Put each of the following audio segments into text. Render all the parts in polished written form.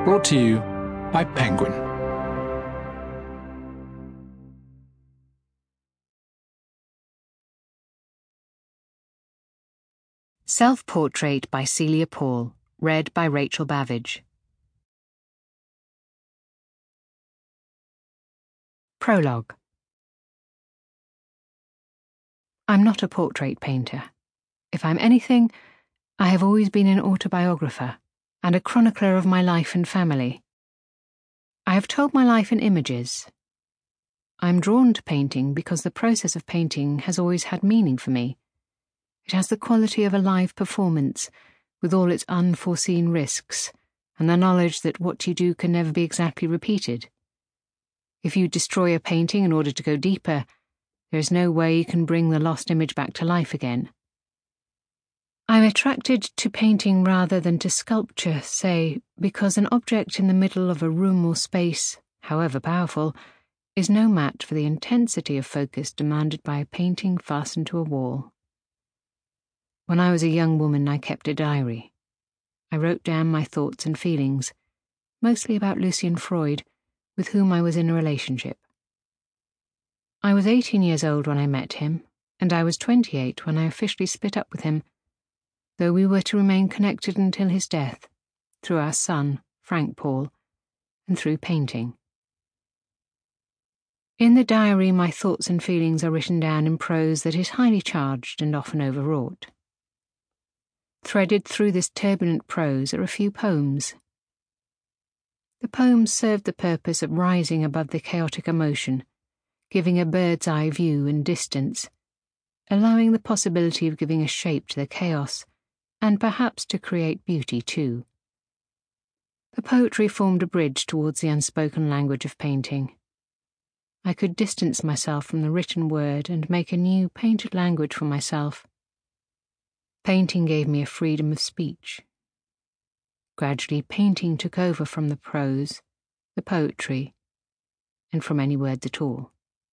Brought to you by Penguin. Self-Portrait by Celia Paul, read by Rachel Bavidge. Prologue. I'm not a portrait painter. If I'm anything, I have always been an autobiographer and a chronicler of my life and family. I have told my life in images. I'm drawn to painting because the process of painting has always had meaning for me. It has the quality of a live performance, with all its unforeseen risks, and the knowledge that what you do can never be exactly repeated. If you destroy a painting in order to go deeper, there is no way you can bring the lost image back to life again. I'm attracted to painting rather than to sculpture, say, because an object in the middle of a room or space, however powerful, is no match for the intensity of focus demanded by a painting fastened to a wall. When I was a young woman, I kept a diary. I wrote down my thoughts and feelings, mostly about Lucian Freud, with whom I was in a relationship. I was 18 years old when I met him, and I was 28 when I officially split up with him, though we were to remain connected until his death, through our son, Frank Paul, and through painting. In the diary, my thoughts and feelings are written down in prose that is highly charged and often overwrought. Threaded through this turbulent prose are a few poems. The poems served the purpose of rising above the chaotic emotion, giving a bird's-eye view and distance, allowing the possibility of giving a shape to the chaos, and perhaps to create beauty too. The poetry formed a bridge towards the unspoken language of painting. I could distance myself from the written word and make a new painted language for myself. Painting gave me a freedom of speech. Gradually, painting took over from the prose, the poetry, and from any words at all.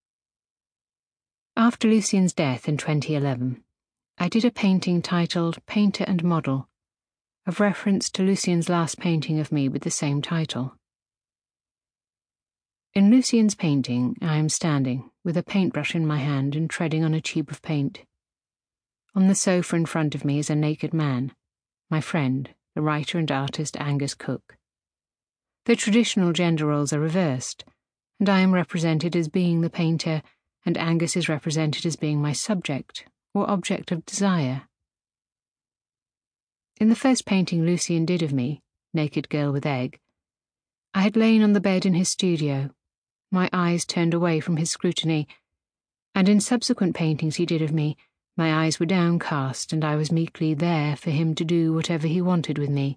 After Lucian's death in 2011, I did a painting titled Painter and Model, of reference to Lucian's last painting of me with the same title. In Lucian's painting, I am standing, with a paintbrush in my hand and treading on a tube of paint. On the sofa in front of me is a naked man, my friend, the writer and artist Angus Cook. The traditional gender roles are reversed, and I am represented as being the painter, and Angus is represented as being my subject, or object of desire. In the first painting Lucian did of me, Naked Girl with Egg, I had lain on the bed in his studio, my eyes turned away from his scrutiny, and in subsequent paintings he did of me, my eyes were downcast and I was meekly there for him to do whatever he wanted with me.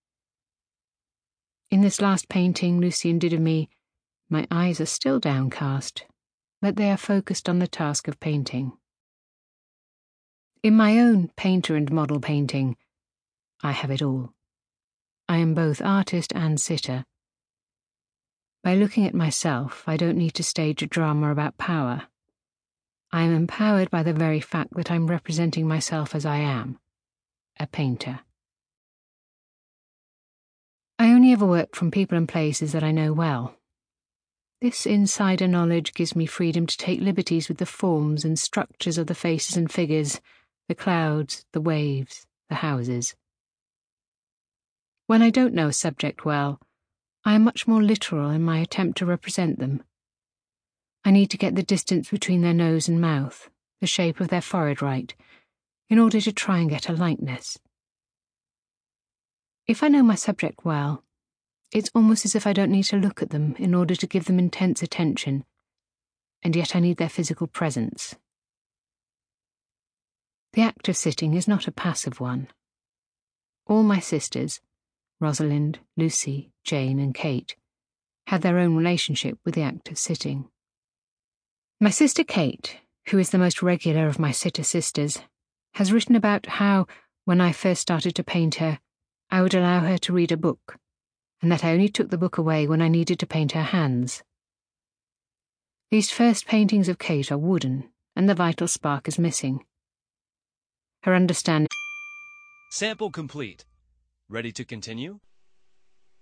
In this last painting Lucian did of me, my eyes are still downcast, but they are focused on the task of painting. In my own painter and model painting, I have it all. I am both artist and sitter. By looking at myself, I don't need to stage a drama about power. I am empowered by the very fact that I'm representing myself as I am, a painter. I only ever work from people and places that I know well. This insider knowledge gives me freedom to take liberties with the forms and structures of the faces and figures, the clouds, the waves, the houses. When I don't know a subject well, I am much more literal in my attempt to represent them. I need to get the distance between their nose and mouth, the shape of their forehead right, in order to try and get a likeness. If I know my subject well, it's almost as if I don't need to look at them in order to give them intense attention, and yet I need their physical presence. The act of sitting is not a passive one. All my sisters, Rosalind, Lucy, Jane, and Kate, have their own relationship with the act of sitting. My sister Kate, who is the most regular of my sitter sisters, has written about how, when I first started to paint her, I would allow her to read a book, and that I only took the book away when I needed to paint her hands. These first paintings of Kate are wooden, and the vital spark is missing. Her understanding... Sample complete. Ready to continue?